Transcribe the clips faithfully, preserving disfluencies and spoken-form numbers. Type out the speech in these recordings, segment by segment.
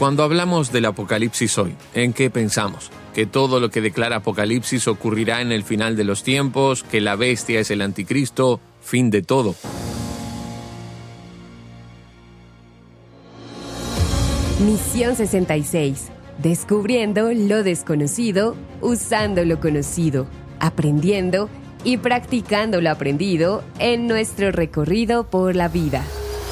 Cuando hablamos del Apocalipsis hoy, ¿en qué pensamos? ¿Que todo lo que declara Apocalipsis ocurrirá en el final de los tiempos? ¿Que la bestia es el anticristo? Fin de todo. Misión sesenta y seis. Descubriendo lo desconocido, usando lo conocido, aprendiendo y practicando lo aprendido en nuestro recorrido por la vida.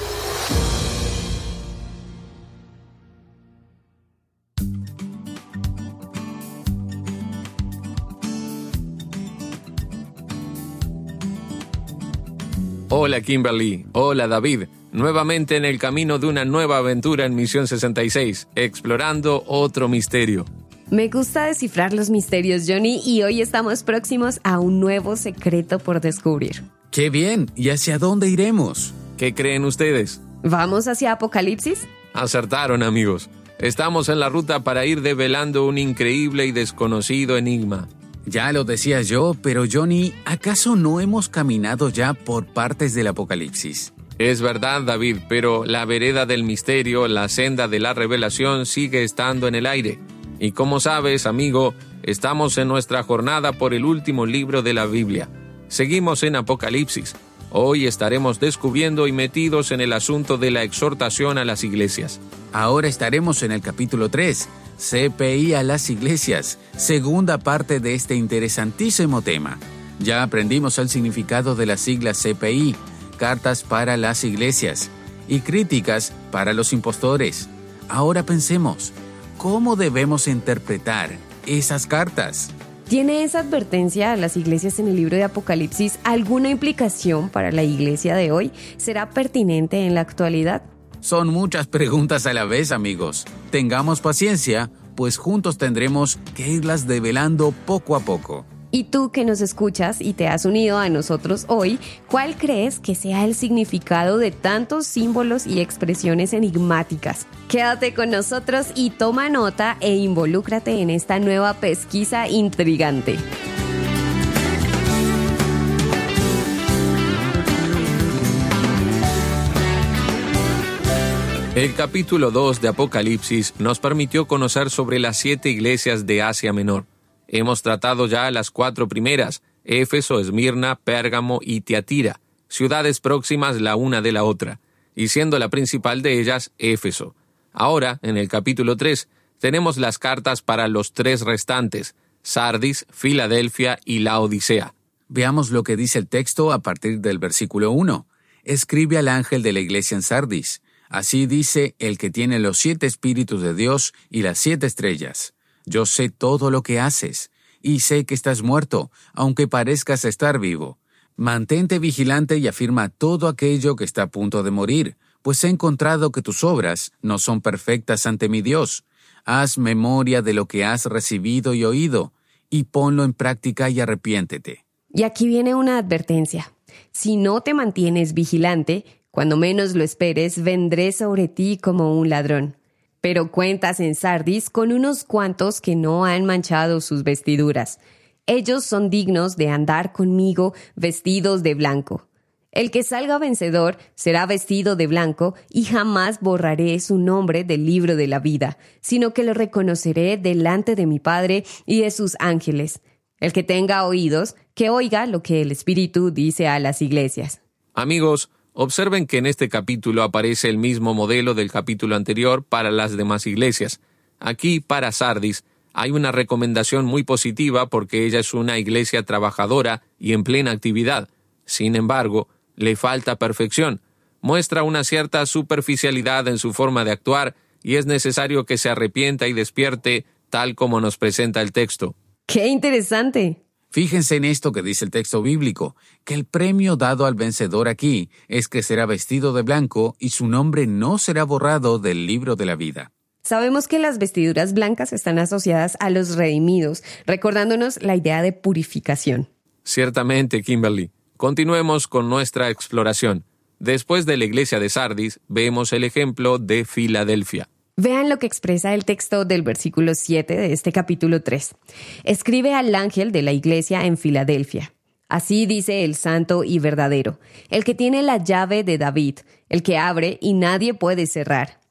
Hola Kimberly, hola David, nuevamente en el camino de una nueva aventura en Misión sesenta y seis, explorando otro misterio. Me gusta descifrar los misterios, Johnny, y hoy estamos próximos a un nuevo secreto por descubrir. ¡Qué bien! ¿Y hacia dónde iremos? ¿Qué creen ustedes? ¿Vamos hacia Apocalipsis? Acertaron, amigos. Estamos en la ruta para ir develando un increíble y desconocido enigma. Ya lo decía yo, pero Johnny, ¿acaso no hemos caminado ya por partes del Apocalipsis? Es verdad, David, pero la vereda del misterio, la senda de la revelación sigue estando en el aire. Y como sabes, amigo, estamos en nuestra jornada por el último libro de la Biblia. Seguimos en Apocalipsis. Hoy estaremos descubriendo y metidos en el asunto de la exhortación a las iglesias. Ahora estaremos en el capítulo tres, C P I a las iglesias, segunda parte de este interesantísimo tema. Ya aprendimos el significado de las siglas C P I, cartas para las iglesias, y críticas para los impostores. Ahora pensemos, ¿cómo debemos interpretar esas cartas? ¿Tiene esa advertencia a las iglesias en el libro de Apocalipsis alguna implicación para la iglesia de hoy? ¿Será pertinente en la actualidad? Son muchas preguntas a la vez, amigos. Tengamos paciencia, pues juntos tendremos que irlas develando poco a poco. Y tú que nos escuchas y te has unido a nosotros hoy, ¿cuál crees que sea el significado de tantos símbolos y expresiones enigmáticas? Quédate con nosotros y toma nota e involúcrate en esta nueva pesquisa intrigante. El capítulo dos de Apocalipsis nos permitió conocer sobre las siete iglesias de Asia Menor. Hemos tratado ya las cuatro primeras, Éfeso, Esmirna, Pérgamo y Tiatira, ciudades próximas la una de la otra, y siendo la principal de ellas Éfeso. Ahora, en el capítulo tres, tenemos las cartas para los tres restantes, Sardis, Filadelfia y Laodicea. Veamos lo que dice el texto a partir del versículo uno. Escribe al ángel de la iglesia en Sardis. Así dice el que tiene los siete espíritus de Dios y las siete estrellas. Yo sé todo lo que haces, y sé que estás muerto, aunque parezcas estar vivo. Mantente vigilante y afirma todo aquello que está a punto de morir, pues he encontrado que tus obras no son perfectas ante mi Dios. Haz memoria de lo que has recibido y oído, y ponlo en práctica y arrepiéntete. Y aquí viene una advertencia. Si no te mantienes vigilante, cuando menos lo esperes, vendré sobre ti como un ladrón. Pero cuentas en Sardis con unos cuantos que no han manchado sus vestiduras. Ellos son dignos de andar conmigo vestidos de blanco. El que salga vencedor será vestido de blanco y jamás borraré su nombre del libro de la vida, sino que lo reconoceré delante de mi Padre y de sus ángeles. El que tenga oídos, que oiga lo que el Espíritu dice a las iglesias. Amigos, observen que en este capítulo aparece el mismo modelo del capítulo anterior para las demás iglesias. Aquí, para Sardis, hay una recomendación muy positiva porque ella es una iglesia trabajadora y en plena actividad. Sin embargo, le falta perfección. Muestra una cierta superficialidad en su forma de actuar y es necesario que se arrepienta y despierte tal como nos presenta el texto. ¡Qué interesante! Fíjense en esto que dice el texto bíblico, que el premio dado al vencedor aquí es que será vestido de blanco y su nombre no será borrado del libro de la vida. Sabemos que las vestiduras blancas están asociadas a los redimidos, recordándonos la idea de purificación. Ciertamente, Kimberly. Continuemos con nuestra exploración. Después de la iglesia de Sardis, vemos el ejemplo de Filadelfia. Vean lo que expresa el texto del versículo siete de este capítulo tres. Escribe al ángel de la iglesia en Filadelfia. Así dice el santo y verdadero, el que tiene la llave de David, el que abre y nadie puede cerrar,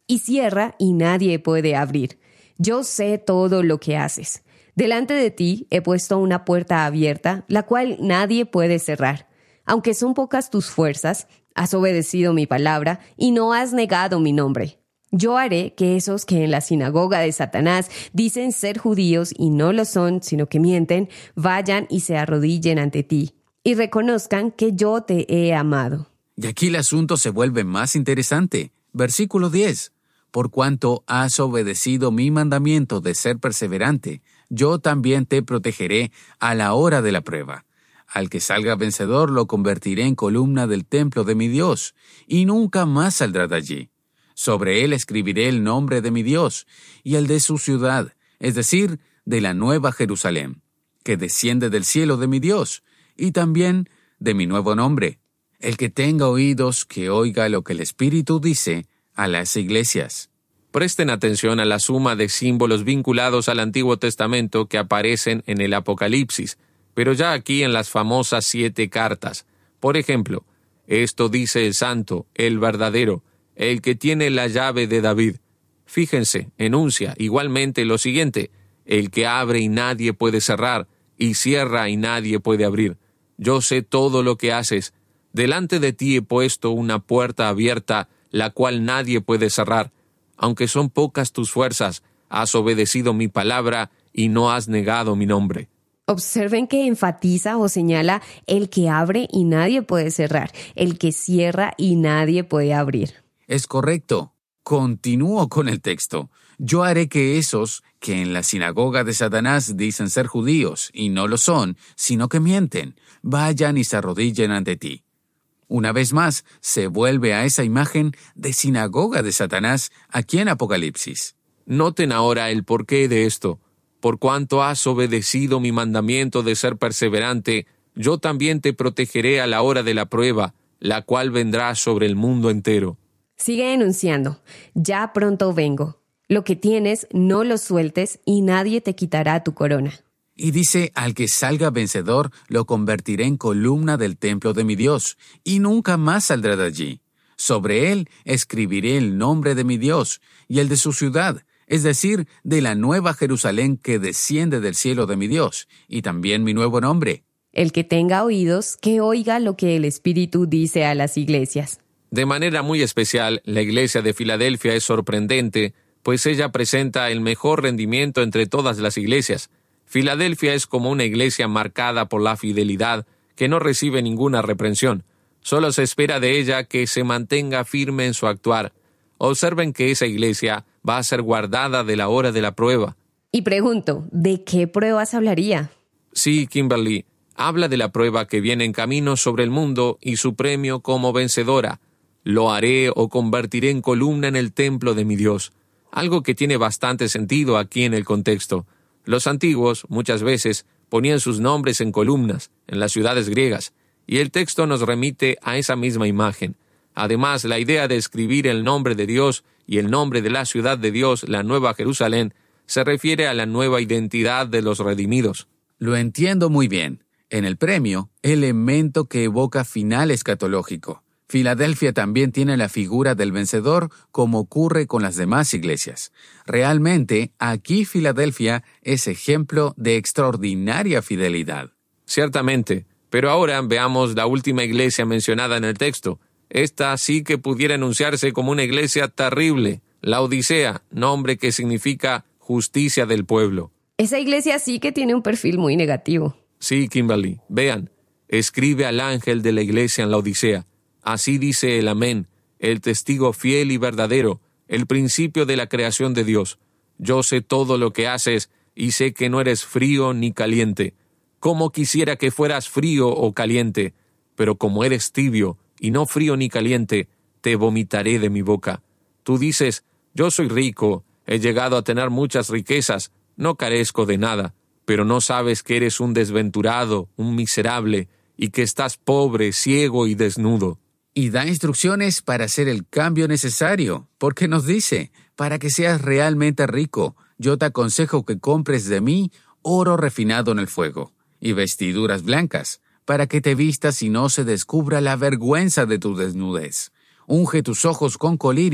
y cierra y nadie puede abrir. Yo sé todo lo que haces. Delante de ti he puesto una puerta abierta, la cual nadie puede cerrar. Aunque son pocas tus fuerzas, has obedecido mi palabra y no has negado mi nombre. Yo haré que esos que en la sinagoga de Satanás dicen ser judíos y no lo son, sino que mienten, vayan y se arrodillen ante ti y reconozcan que yo te he amado. Y aquí el asunto se vuelve más interesante. Versículo diez. Por cuanto has obedecido mi mandamiento de ser perseverante, yo también te protegeré a la hora de la prueba. Al que salga vencedor lo convertiré en columna del templo de mi Dios, y nunca más saldrá de allí. Sobre él escribiré el nombre de mi Dios, y el de su ciudad, es decir, de la nueva Jerusalén, que desciende del cielo de mi Dios, y también de mi nuevo nombre. El que tenga oídos, que oiga lo que el Espíritu dice a las iglesias. Presten atención a la suma de símbolos vinculados al Antiguo Testamento que aparecen en el Apocalipsis, pero ya aquí en las famosas siete cartas. Por ejemplo, esto dice el santo, el verdadero, el que tiene la llave de David. Fíjense, enuncia igualmente lo siguiente: el que abre y nadie puede cerrar, y cierra y nadie puede abrir. Yo sé todo lo que haces. Delante de ti he puesto una puerta abierta, la cual nadie puede cerrar. Aunque son pocas tus fuerzas, has obedecido mi palabra y no has negado mi nombre. Observen que enfatiza o señala el que abre y nadie puede cerrar, el que cierra y nadie puede abrir. Es correcto. Continúo con el texto. Yo haré que esos que en la sinagoga de Satanás dicen ser judíos y no lo son, sino que mienten, vayan y se arrodillen ante ti. Una vez más, se vuelve a esa imagen de sinagoga de Satanás aquí en Apocalipsis. Noten ahora el porqué de esto. Por cuanto has obedecido mi mandamiento de ser perseverante, yo también te protegeré a la hora de la prueba, la cual vendrá sobre el mundo entero. Sigue enunciando: ya pronto vengo. Lo que tienes, no lo sueltes y nadie te quitará tu corona. Y dice, al que salga vencedor, lo convertiré en columna del templo de mi Dios, y nunca más saldrá de allí. Sobre él escribiré el nombre de mi Dios, y el de su ciudad, es decir, de la nueva Jerusalén que desciende del cielo de mi Dios, y también mi nuevo nombre. El que tenga oídos, que oiga lo que el Espíritu dice a las iglesias. De manera muy especial, la iglesia de Filadelfia es sorprendente, pues ella presenta el mejor rendimiento entre todas las iglesias. Filadelfia es como una iglesia marcada por la fidelidad, que no recibe ninguna reprensión. Solo se espera de ella que se mantenga firme en su actuar. Observen que esa iglesia va a ser guardada de la hora de la prueba. Y pregunto, ¿de qué pruebas hablaría? Sí, Kimberly, habla de la prueba que viene en camino sobre el mundo y su premio como vencedora. Lo haré o convertiré en columna en el templo de mi Dios. Algo que tiene bastante sentido aquí en el contexto. Los antiguos, muchas veces, ponían sus nombres en columnas, en las ciudades griegas, y el texto nos remite a esa misma imagen. Además, la idea de escribir el nombre de Dios y el nombre de la ciudad de Dios, la Nueva Jerusalén, se refiere a la nueva identidad de los redimidos. Lo entiendo muy bien. En el premio, elemento que evoca final escatológico. Filadelfia también tiene la figura del vencedor, como ocurre con las demás iglesias. Realmente, aquí Filadelfia es ejemplo de extraordinaria fidelidad. Ciertamente, pero ahora veamos la última iglesia mencionada en el texto. Esta sí que pudiera enunciarse como una iglesia terrible, la Odisea, nombre que significa justicia del pueblo. Esa iglesia sí que tiene un perfil muy negativo. Sí, Kimberly, vean, escribe al ángel de la iglesia en la Odisea. Así dice el Amén, el testigo fiel y verdadero, el principio de la creación de Dios. Yo sé todo lo que haces y sé que no eres frío ni caliente. Cómo quisiera que fueras frío o caliente, pero como eres tibio y no frío ni caliente, te vomitaré de mi boca. Tú dices, yo soy rico, he llegado a tener muchas riquezas, no carezco de nada, pero no sabes que eres un desventurado, un miserable, y que estás pobre, ciego y desnudo. Y da instrucciones para hacer el cambio necesario, porque nos dice, para que seas realmente rico, yo te aconsejo que compres de mí oro refinado en el fuego, y vestiduras blancas, para que te vistas y no se descubra la vergüenza de tu desnudez. Unge tus ojos con colirio,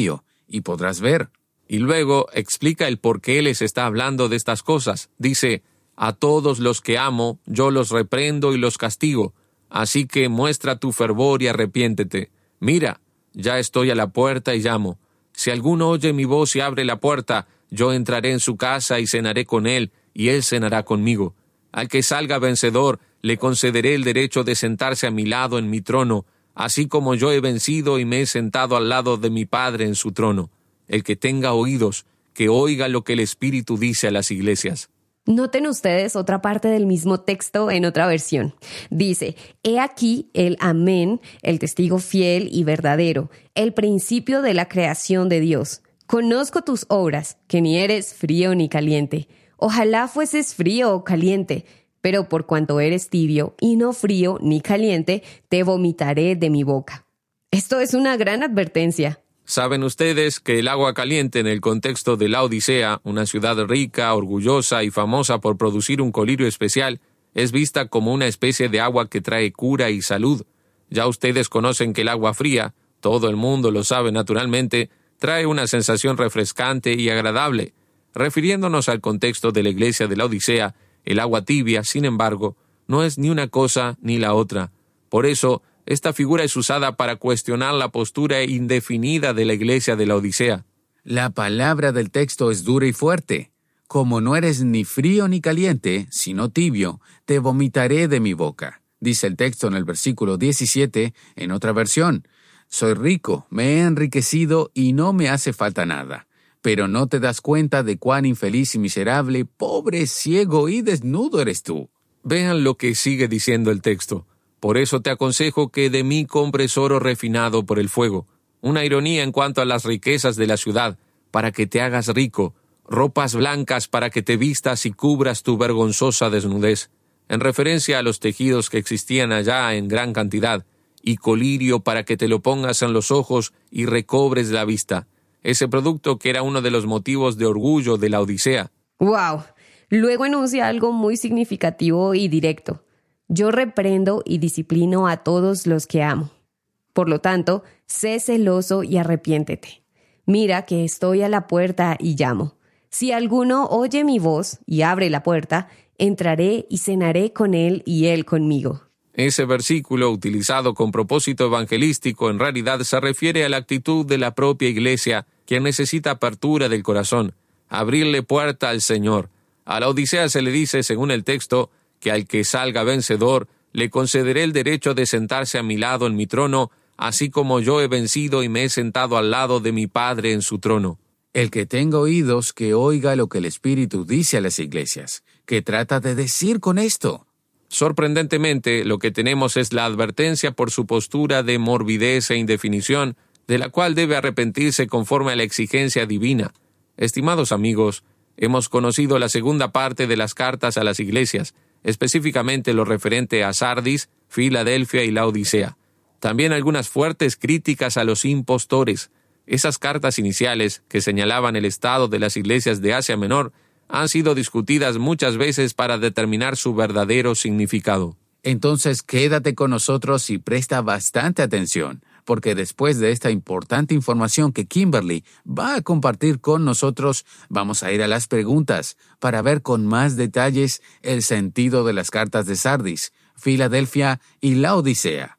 y podrás ver. Y luego explica el por qué les está hablando de estas cosas. Dice, a todos los que amo, yo los reprendo y los castigo. Así que muestra tu fervor y arrepiéntete. Mira, ya estoy a la puerta y llamo. Si alguno oye mi voz y abre la puerta, yo entraré en su casa y cenaré con él, y él cenará conmigo. Al que salga vencedor, le concederé el derecho de sentarse a mi lado en mi trono, así como yo he vencido y me he sentado al lado de mi Padre en su trono. El que tenga oídos, que oiga lo que el Espíritu dice a las iglesias. Noten ustedes otra parte del mismo texto en otra versión. Dice, he aquí el amén, el testigo fiel y verdadero, el principio de la creación de Dios. Conozco tus obras, que ni eres frío ni caliente. Ojalá fueses frío o caliente, pero por cuanto eres tibio y no frío ni caliente, te vomitaré de mi boca. Esto es una gran advertencia. Saben ustedes que el agua caliente en el contexto de la Odisea, una ciudad rica, orgullosa y famosa por producir un colirio especial, es vista como una especie de agua que trae cura y salud. Ya ustedes conocen que el agua fría, todo el mundo lo sabe naturalmente, trae una sensación refrescante y agradable. Refiriéndonos al contexto de la iglesia de la Odisea, el agua tibia, sin embargo, no es ni una cosa ni la otra. Por eso, esta figura es usada para cuestionar la postura indefinida de la iglesia de la Odisea. La palabra del texto es dura y fuerte. Como no eres ni frío ni caliente, sino tibio, te vomitaré de mi boca. Dice el texto en el versículo diecisiete, en otra versión. Soy rico, me he enriquecido y no me hace falta nada. Pero no te das cuenta de cuán infeliz y miserable, pobre, ciego y desnudo eres tú. Vean lo que sigue diciendo el texto. Por eso te aconsejo que de mí compres oro refinado por el fuego, una ironía en cuanto a las riquezas de la ciudad, para que te hagas rico, ropas blancas para que te vistas y cubras tu vergonzosa desnudez, en referencia a los tejidos que existían allá en gran cantidad, y colirio para que te lo pongas en los ojos y recobres la vista, ese producto que era uno de los motivos de orgullo de la Odisea. ¡Wow! Luego enuncia algo muy significativo y directo. Yo reprendo y disciplino a todos los que amo. Por lo tanto, sé celoso y arrepiéntete. Mira que estoy a la puerta y llamo. Si alguno oye mi voz y abre la puerta, entraré y cenaré con él y él conmigo. Ese versículo, utilizado con propósito evangelístico, en realidad se refiere a la actitud de la propia iglesia, quien necesita apertura del corazón, abrirle puerta al Señor. A la Odisea se le dice, según el texto, que al que salga vencedor, le concederé el derecho de sentarse a mi lado en mi trono, así como yo he vencido y me he sentado al lado de mi Padre en su trono. El que tenga oídos, que oiga lo que el Espíritu dice a las iglesias. ¿Qué trata de decir con esto? Sorprendentemente, lo que tenemos es la advertencia por su postura de morbidez e indefinición, de la cual debe arrepentirse conforme a la exigencia divina. Estimados amigos, hemos conocido la segunda parte de las cartas a las iglesias, específicamente lo referente a Sardis, Filadelfia y la Odisea. También algunas fuertes críticas a los impostores. Esas cartas iniciales, que señalaban el estado de las iglesias de Asia Menor, han sido discutidas muchas veces para determinar su verdadero significado. Entonces quédate con nosotros y presta bastante atención, porque después de esta importante información que Kimberly va a compartir con nosotros, vamos a ir a las preguntas para ver con más detalles el sentido de las cartas de Sardis, Filadelfia y la Odisea.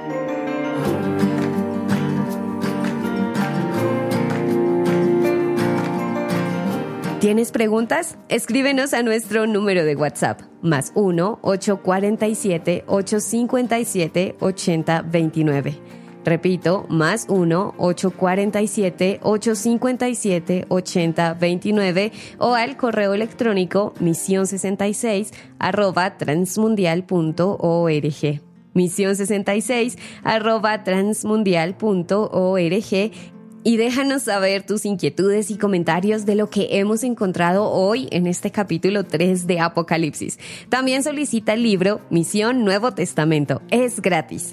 ¿Tienes preguntas? Escríbenos a nuestro número de WhatsApp, más uno ocho cuatro siete, ocho cinco siete, ocho cero dos nueve. Repito, más uno ocho cuatro siete, ocho cinco siete, ocho cero dos nueve o al correo electrónico misión sesenta y seis arroba transmundial punto org. misión sesenta y seis arroba transmundial punto org. Y déjanos saber tus inquietudes y comentarios de lo que hemos encontrado hoy en este capítulo tres de Apocalipsis. También solicita el libro Misión Nuevo Testamento. Es gratis.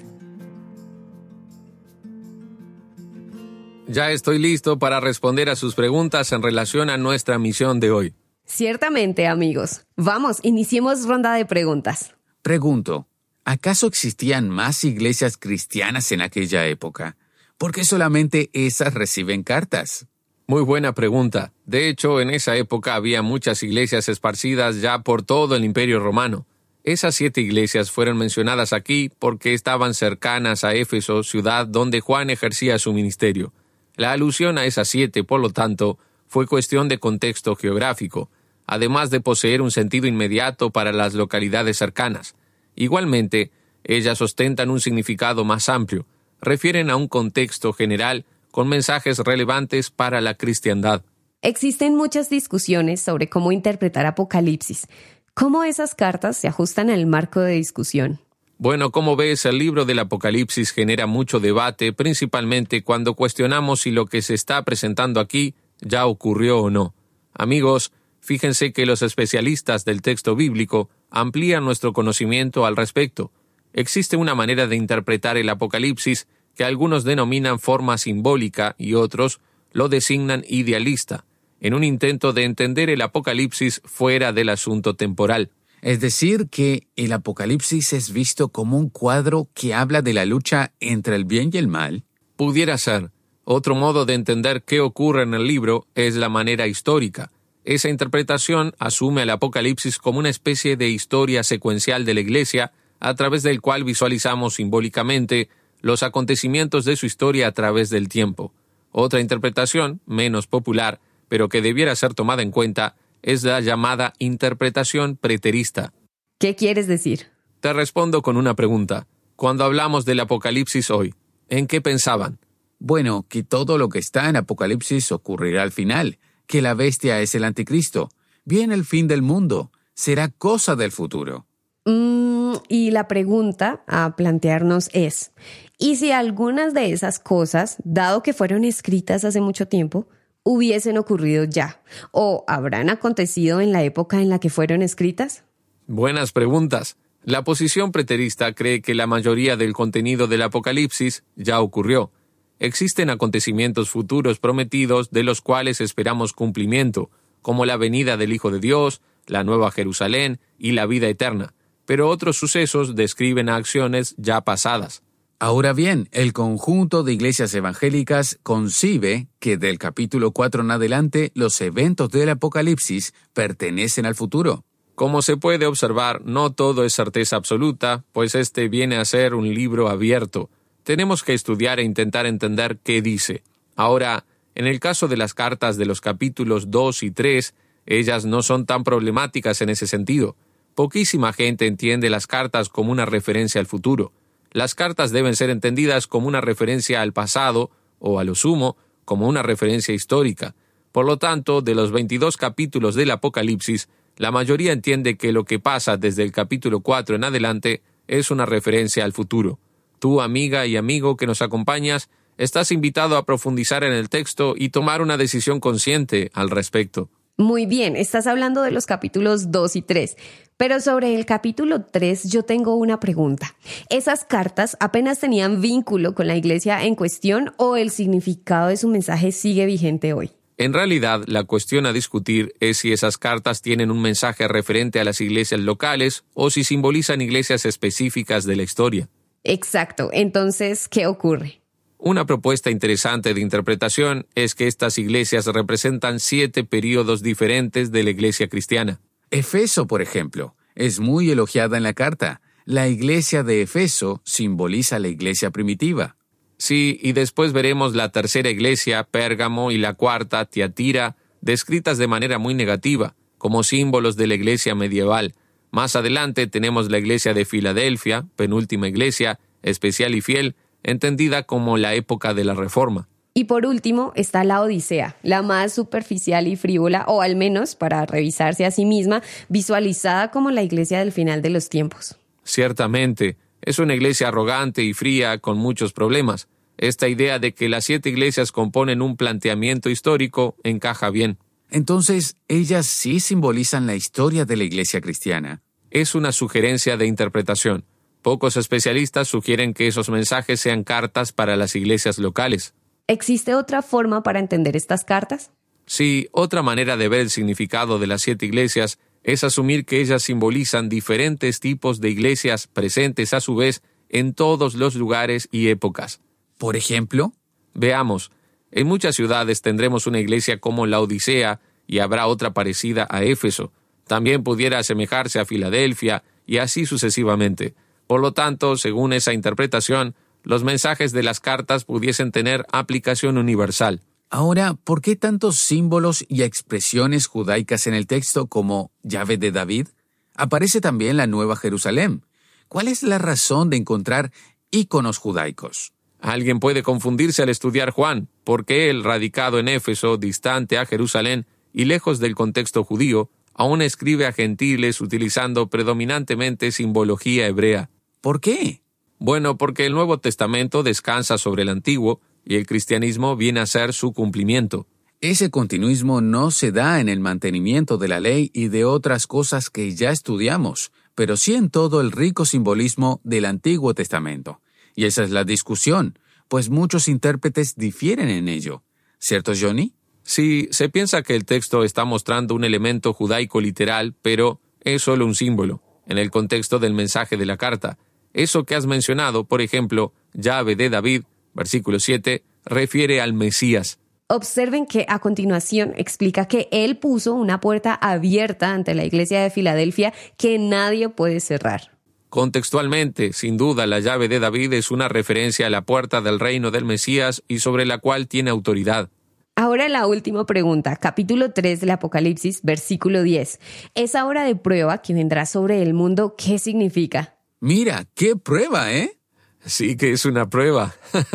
Ya estoy listo para responder a sus preguntas en relación a nuestra misión de hoy. Ciertamente, amigos. Vamos, iniciemos ronda de preguntas. Pregunto, ¿acaso existían más iglesias cristianas en aquella época? ¿Por qué solamente esas reciben cartas? Muy buena pregunta. De hecho, en esa época había muchas iglesias esparcidas ya por todo el Imperio Romano. Esas siete iglesias fueron mencionadas aquí porque estaban cercanas a Éfeso, ciudad donde Juan ejercía su ministerio. La alusión a esas siete, por lo tanto, fue cuestión de contexto geográfico, además de poseer un sentido inmediato para las localidades cercanas. Igualmente, ellas ostentan un significado más amplio, refieren a un contexto general con mensajes relevantes para la cristiandad. Existen muchas discusiones sobre cómo interpretar Apocalipsis. ¿Cómo esas cartas se ajustan al marco de discusión? Bueno, como ves, el libro del Apocalipsis genera mucho debate, principalmente cuando cuestionamos si lo que se está presentando aquí ya ocurrió o no. Amigos, fíjense que los especialistas del texto bíblico amplían nuestro conocimiento al respecto. Existe una manera de interpretar el Apocalipsis que algunos denominan forma simbólica y otros lo designan idealista, en un intento de entender el Apocalipsis fuera del asunto temporal. Es decir, que el Apocalipsis es visto como un cuadro que habla de la lucha entre el bien y el mal. Pudiera ser. Otro modo de entender qué ocurre en el libro es la manera histórica. Esa interpretación asume al Apocalipsis como una especie de historia secuencial de la Iglesia, a través del cual visualizamos simbólicamente los acontecimientos de su historia a través del tiempo. Otra interpretación, menos popular, pero que debiera ser tomada en cuenta, es la llamada interpretación preterista. ¿Qué quieres decir? Te respondo con una pregunta. Cuando hablamos del Apocalipsis hoy, ¿en qué pensaban? Bueno, que todo lo que está en Apocalipsis ocurrirá al final, que la bestia es el anticristo, viene el fin del mundo, será cosa del futuro. Mm, y la pregunta a plantearnos es, ¿y si algunas de esas cosas, dado que fueron escritas hace mucho tiempo, hubiesen ocurrido ya, o habrán acontecido en la época en la que fueron escritas? Buenas preguntas. La posición preterista cree que la mayoría del contenido del Apocalipsis ya ocurrió. Existen acontecimientos futuros prometidos de los cuales esperamos cumplimiento, como la venida del Hijo de Dios, la Nueva Jerusalén y la vida eterna, pero otros sucesos describen acciones ya pasadas. Ahora bien, el conjunto de iglesias evangélicas concibe que del capítulo cuatro en adelante los eventos del Apocalipsis pertenecen al futuro. Como se puede observar, no todo es certeza absoluta, pues este viene a ser un libro abierto. Tenemos que estudiar e intentar entender qué dice. Ahora, en el caso de las cartas de los capítulos dos y tres, ellas no son tan problemáticas en ese sentido. Poquísima gente entiende las cartas como una referencia al futuro. Las cartas deben ser entendidas como una referencia al pasado, o a lo sumo, como una referencia histórica. Por lo tanto, de los veintidós capítulos del Apocalipsis, la mayoría entiende que lo que pasa desde el capítulo cuatro en adelante es una referencia al futuro. Tú, amiga y amigo que nos acompañas, estás invitado a profundizar en el texto y tomar una decisión consciente al respecto. Muy bien, estás hablando de los capítulos dos y tres, pero sobre el capítulo tres yo tengo una pregunta. ¿Esas cartas apenas tenían vínculo con la iglesia en cuestión o el significado de su mensaje sigue vigente hoy? En realidad, la cuestión a discutir es si esas cartas tienen un mensaje referente a las iglesias locales o si simbolizan iglesias específicas de la historia. Exacto. Entonces, ¿qué ocurre? Una propuesta interesante de interpretación es que estas iglesias representan siete períodos diferentes de la iglesia cristiana. Efeso, por ejemplo, es muy elogiada en la carta. La iglesia de Efeso simboliza la iglesia primitiva. Sí, y después veremos la tercera iglesia, Pérgamo, y la cuarta, Tiatira, descritas de manera muy negativa, como símbolos de la iglesia medieval. Más adelante tenemos la iglesia de Filadelfia, penúltima iglesia, especial y fiel, entendida como la época de la Reforma. Y por último está la Odisea, la más superficial y frívola, o al menos, para revisarse a sí misma, visualizada como la iglesia del final de los tiempos. Ciertamente, es una iglesia arrogante y fría con muchos problemas. Esta idea de que las siete iglesias componen un planteamiento histórico encaja bien. Entonces, ellas sí simbolizan la historia de la iglesia cristiana. Es una sugerencia de interpretación. Pocos especialistas sugieren que esos mensajes sean cartas para las iglesias locales. ¿Existe otra forma para entender estas cartas? Sí, otra manera de ver el significado de las siete iglesias es asumir que ellas simbolizan diferentes tipos de iglesias presentes a su vez en todos los lugares y épocas. Por ejemplo, Veamos, en muchas ciudades tendremos una iglesia como la Odisea y habrá otra parecida a Éfeso. También pudiera asemejarse a Filadelfia y así sucesivamente. Por lo tanto, según esa interpretación, los mensajes de las cartas pudiesen tener aplicación universal. Ahora, ¿por qué tantos símbolos y expresiones judaicas en el texto como llave de David? Aparece también la Nueva Jerusalén. ¿Cuál es la razón de encontrar íconos judaicos? Alguien puede confundirse al estudiar Juan, porque él, radicado en Éfeso, distante a Jerusalén y lejos del contexto judío, aún escribe a gentiles utilizando predominantemente simbología hebrea. ¿Por qué? Bueno, porque el Nuevo Testamento descansa sobre el Antiguo y el cristianismo viene a ser su cumplimiento. Ese continuismo no se da en el mantenimiento de la ley y de otras cosas que ya estudiamos, pero sí en todo el rico simbolismo del Antiguo Testamento. Y esa es la discusión, pues muchos intérpretes difieren en ello. ¿Cierto, Johnny? Sí, se piensa que el texto está mostrando un elemento judaico literal, pero es solo un símbolo, en el contexto del mensaje de la carta. Eso que has mencionado, por ejemplo, llave de David, versículo siete, refiere al Mesías. Observen que a continuación explica que él puso una puerta abierta ante la iglesia de Filadelfia que nadie puede cerrar. Contextualmente, sin duda, la llave de David es una referencia a la puerta del reino del Mesías y sobre la cual tiene autoridad. Ahora la última pregunta, capítulo tres del Apocalipsis, versículo diez. Esa hora de prueba que vendrá sobre el mundo, ¿qué significa? Mira, qué prueba, ¿eh? Sí que es una prueba.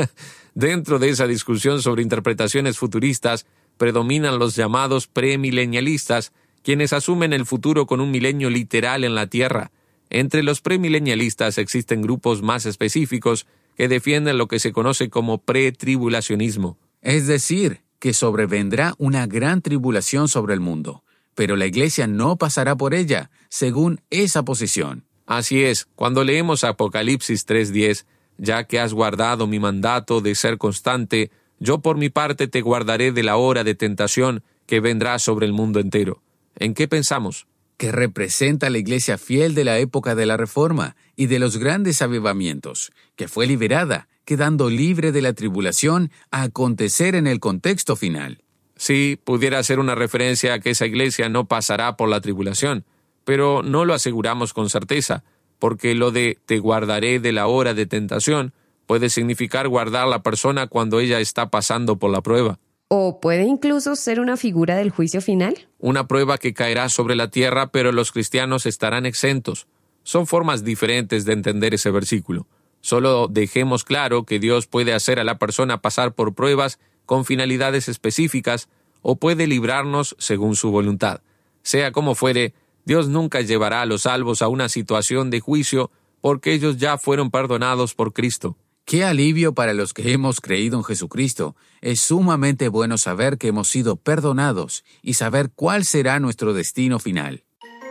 Dentro de esa discusión sobre interpretaciones futuristas, predominan los llamados premilenialistas, quienes asumen el futuro con un milenio literal en la Tierra. Entre los premilenialistas existen grupos más específicos que defienden lo que se conoce como pretribulacionismo. Es decir, que sobrevendrá una gran tribulación sobre el mundo, pero la iglesia no pasará por ella, según esa posición. Así es, cuando leemos Apocalipsis tres diez, ya que has guardado mi mandato de ser constante, yo por mi parte te guardaré de la hora de tentación que vendrá sobre el mundo entero. ¿En qué pensamos? Que representa a la iglesia fiel de la época de la Reforma y de los grandes avivamientos, que fue liberada, quedando libre de la tribulación a acontecer en el contexto final. Sí, pudiera ser una referencia a que esa iglesia no pasará por la tribulación, pero no lo aseguramos con certeza, porque lo de te guardaré de la hora de tentación puede significar guardar a la persona cuando ella está pasando por la prueba. ¿O puede incluso ser una figura del juicio final? Una prueba que caerá sobre la tierra, pero los cristianos estarán exentos. Son formas diferentes de entender ese versículo. Solo dejemos claro que Dios puede hacer a la persona pasar por pruebas con finalidades específicas o puede librarnos según su voluntad. Sea como fuere, Dios nunca llevará a los salvos a una situación de juicio porque ellos ya fueron perdonados por Cristo. ¡Qué alivio para los que hemos creído en Jesucristo! Es sumamente bueno saber que hemos sido perdonados y saber cuál será nuestro destino final.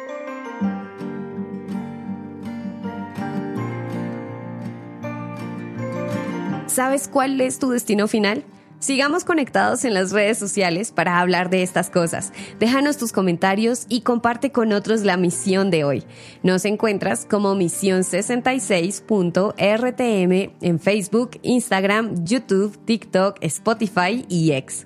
¿Sabes cuál es tu destino final? Sigamos conectados en las redes sociales para hablar de estas cosas. Déjanos tus comentarios y comparte con otros la misión de hoy. Nos encuentras como misión sesenta y seis punto R T M en Facebook, Instagram, YouTube, TikTok, Spotify y X.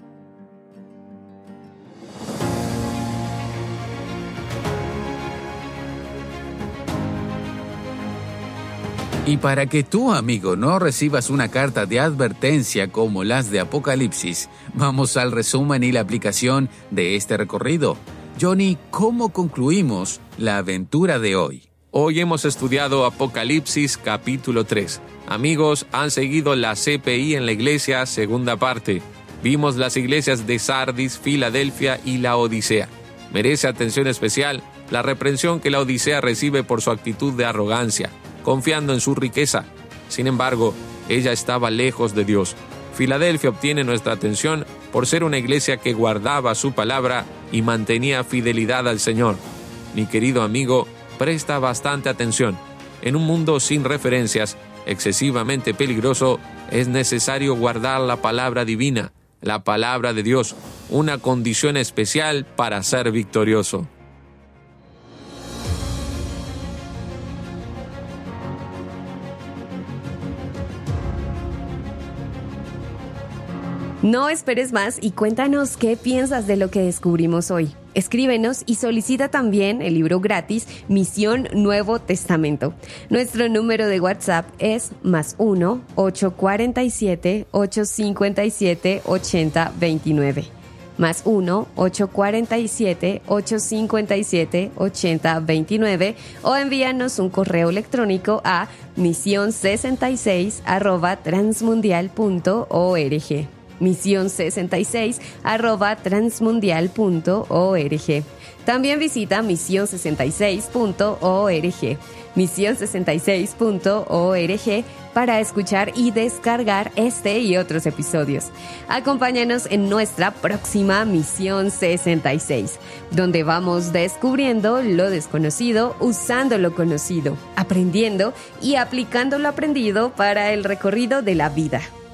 Y para que tú, amigo, no recibas una carta de advertencia como las de Apocalipsis, vamos al resumen y la aplicación de este recorrido. Johnny, ¿cómo concluimos la aventura de hoy? Hoy hemos estudiado Apocalipsis capítulo tres. Amigos, han seguido la C P I en la iglesia, segunda parte. Vimos las iglesias de Sardis, Filadelfia y la Odisea. Merece atención especial la reprensión que la Odisea recibe por su actitud de arrogancia, confiando en su riqueza. Sin embargo, ella estaba lejos de Dios. Filadelfia obtiene nuestra atención por ser una iglesia que guardaba su palabra y mantenía fidelidad al Señor. Mi querido amigo, presta bastante atención. En un mundo sin referencias, excesivamente peligroso, es necesario guardar la palabra divina, la palabra de Dios, una condición especial para ser victorioso. No esperes más y cuéntanos qué piensas de lo que descubrimos hoy. Escríbenos y solicita también el libro gratis Misión Nuevo Testamento. Nuestro número de WhatsApp es más uno, ocho cuatro siete, ocho cinco siete, ocho cero dos nueve. Más uno, ocho cuatro siete, ocho cinco siete, ocho cero dos nueve o envíanos un correo electrónico a misión sesenta y seis arroba transmundial punto org. misión sesenta y seis arroba transmundial punto org. También visita misión sesenta y seis punto org. misión sesenta y seis punto org para escuchar y descargar este y otros episodios. Acompáñanos en nuestra próxima Misión sesenta y seis, donde vamos descubriendo lo desconocido, usando lo conocido, aprendiendo y aplicando lo aprendido para el recorrido de la vida.